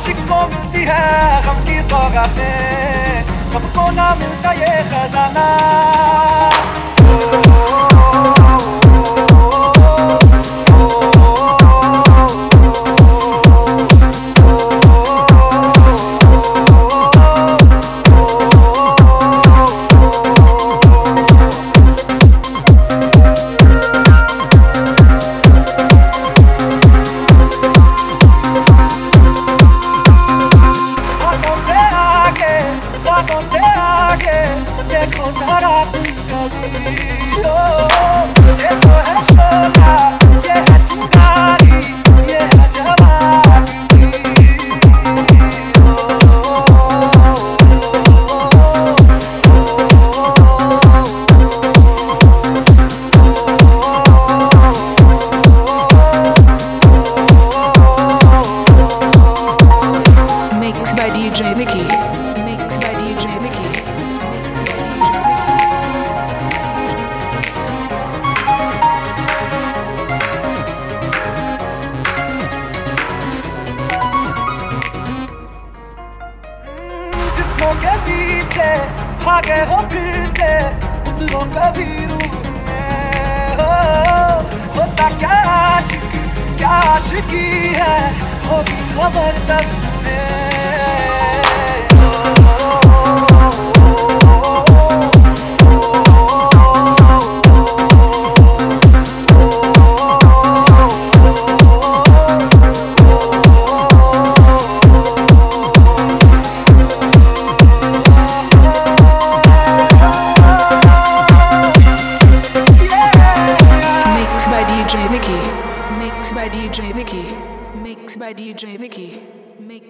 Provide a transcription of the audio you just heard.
आशिक को मिलती है गम की सौगातें, सबको ना मिलता ये खजाना। बातों से आगे देखो जरा तुम कभी, ये तो है शोला, ये है चिंगारी, ये है जवानी। Mixed by DJ Vicky. Mixed by DJ Vicky. Mixed by DJ Vicky. जिस्मों के पीछे भागे हो फिरते, उतरो कभी रूह में होता क्या आशिकी है, होगी खबर तब में। Mixed by DJ Vicky. Mixed by DJ Vicky. Mixed by DJ Vicky.